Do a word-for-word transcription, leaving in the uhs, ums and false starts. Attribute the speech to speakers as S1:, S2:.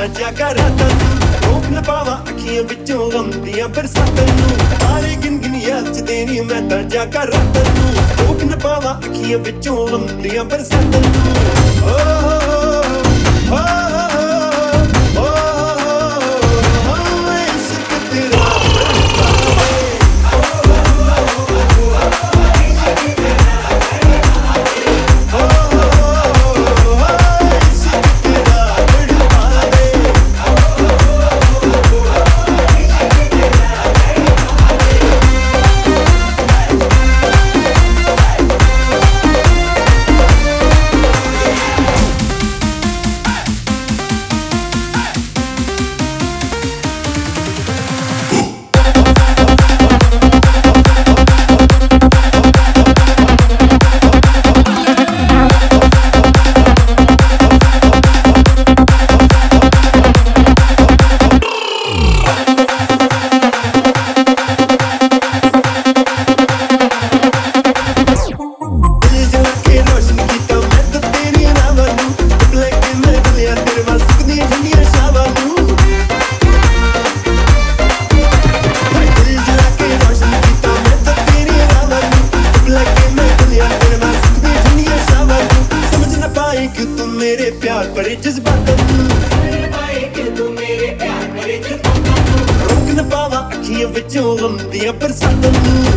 S1: ਤਾਂ ਜਾਗਾ ਰਾਤਾਂ ਨੂੰ ਰੋਕ ਨਾ ਪਾਵਾਂ ਅੱਖੀਆਂ ਵਿੱਚੋਂ ਗਮ ਦੀਆਂ ਬਰਸਾਤਾਂ ਨੂੰ ਤਾਰੇ ਗਿਣ ਗਿਣ ਯਾਦ ਚ ਦੇਣੀ ਮੈਂ ਤਾਂ ਜਾਗਾ ਰਾਤਾਂ ਨੂੰ ਰੋਕ ਨਾ ਪਾਵਾਂ ਅੱਖੀਆਂ ਵਿੱਚੋਂ ਗਮ ਦੀਆਂ ਬਰਸਾਤਾਂ ਨੂੰ ਓ ਹੋ ਹੋ मेरे प्यार भरे जज्बातों नूं रोक न पावां अखियां विचों गम दियां बरसातां नूं